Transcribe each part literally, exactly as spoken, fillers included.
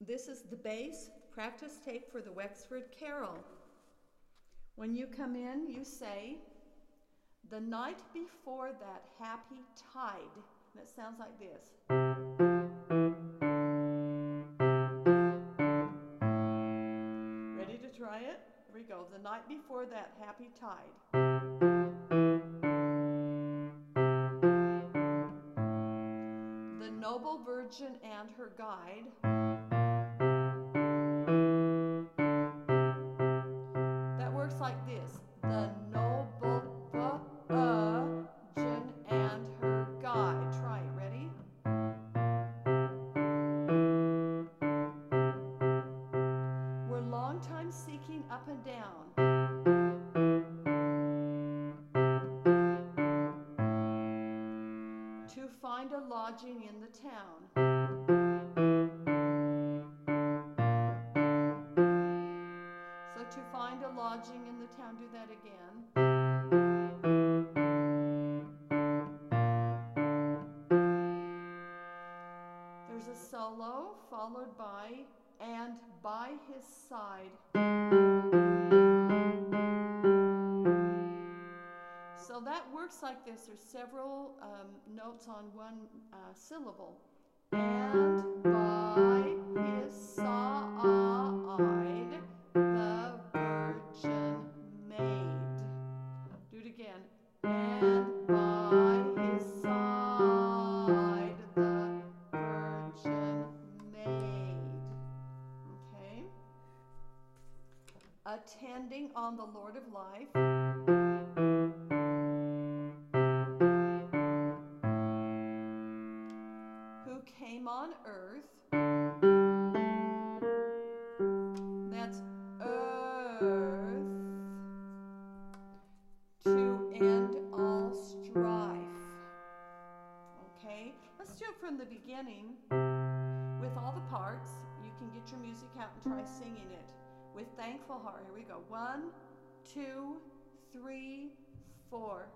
This is the bass practice tape for the Wexford Carol. When you come in, you say, "The night before that happy tide," and it sounds like this. Ready to try it? Here we go. The night before that happy tide. The noble virgin and her guide. That works like this. The noble virgin and her guide. Try it. Ready? We're long time seeking up and down. To find a lodging in the town. So to find a lodging in the town, do that again. There's a solo followed by "and by his side." So that works like this. There's several um, notes on one uh, syllable. And by his side, the virgin maid. Do it again. And by his side, the virgin maid. Okay. Attending on the Lord of life. Who came on earth. That's earth. To end all strife. Okay, let's do it from the beginning with all the parts. You can get your music out and try singing it with thankful heart. Here we go. One, two, three, four.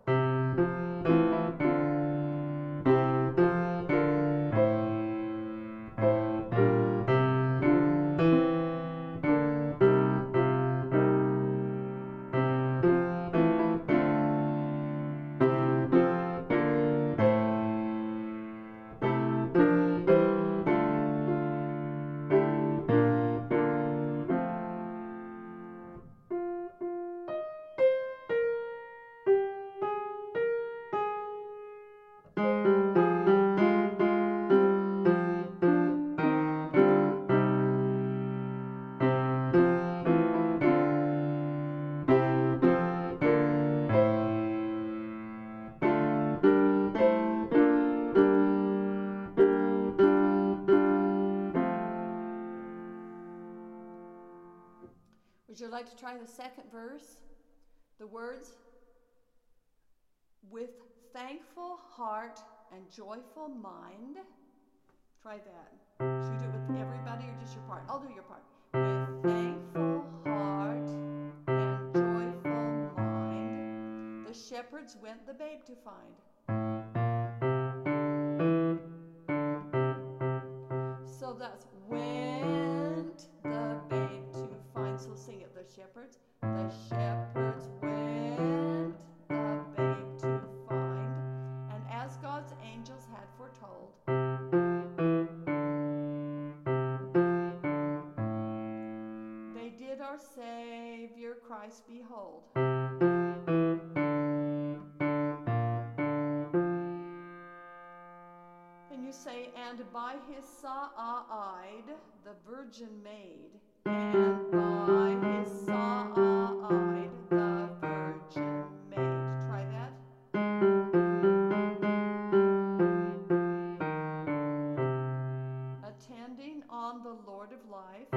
Would you like to try the second verse? The words, with thankful heart and joyful mind. Try that. Should we do it with everybody or just your part? I'll do your part. With thankful heart and joyful mind, the shepherds went the babe to find. So that's went the babe to find. So sing it, the shepherds. The shepherds went the babe to find. And as God's angels had foretold, they did our Savior Christ behold. And you say, and by his side, the virgin maid. And by his side, the virgin maid. Try that. Attending on the Lord of life.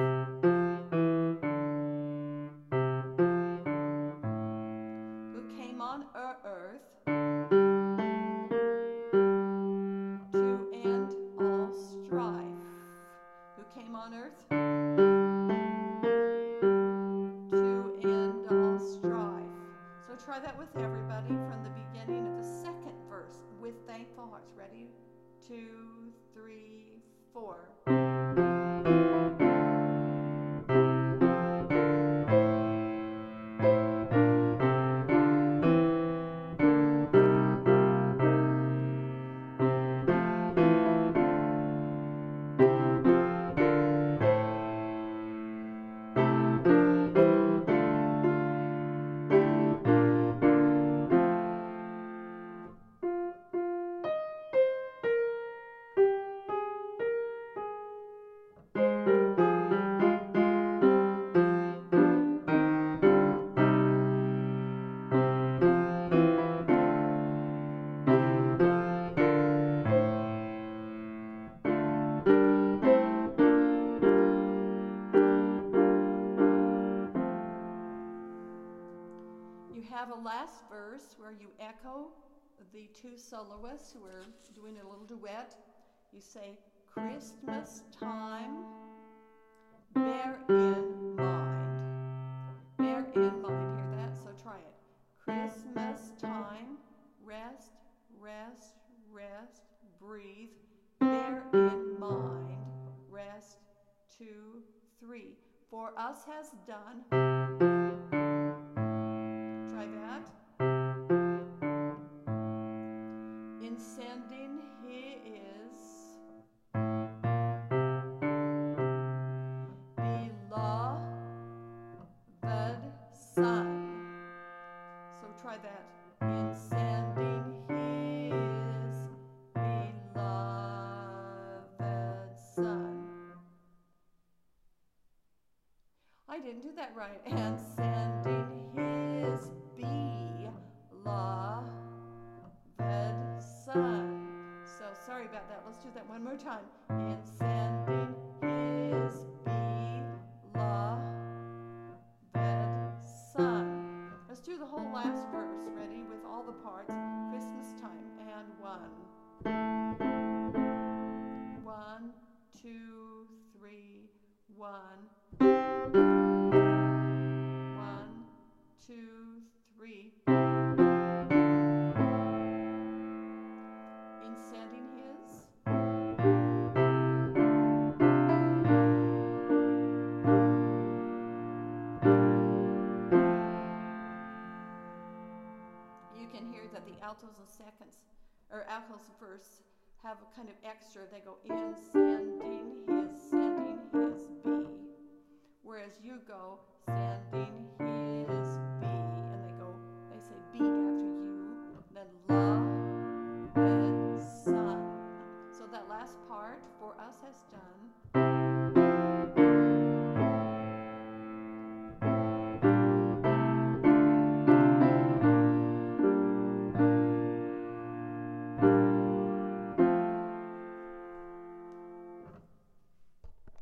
Who came on earth to end all strife. Who came on earth? Try that with everybody from the beginning of the second verse with thankful hearts. Ready? Two, three, four. last verse where you echo the two soloists who are doing a little duet. You say, Christmas time, bear in mind. Bear in mind, hear that? So try it. Christmas time, rest, rest, rest, breathe, bear in mind, rest, two, three. For us has done. Try that. In sending his beloved Son. So try that. In sending his beloved Son. I didn't do that right. And sending his beloved Son. So sorry about that. Let's do that one more time. In sending his beloved Son. Let's do the whole last verse. Ready? With all the parts. Christmas time. And one. One, two, three, one. One, two, three. In sending his. You can hear that the altos and seconds, or altos verse, have a kind of extra. They go in sending his, sending his be. Whereas you go sending his be, and they go, they say be after you, then love the Son. So that last part, for us has done.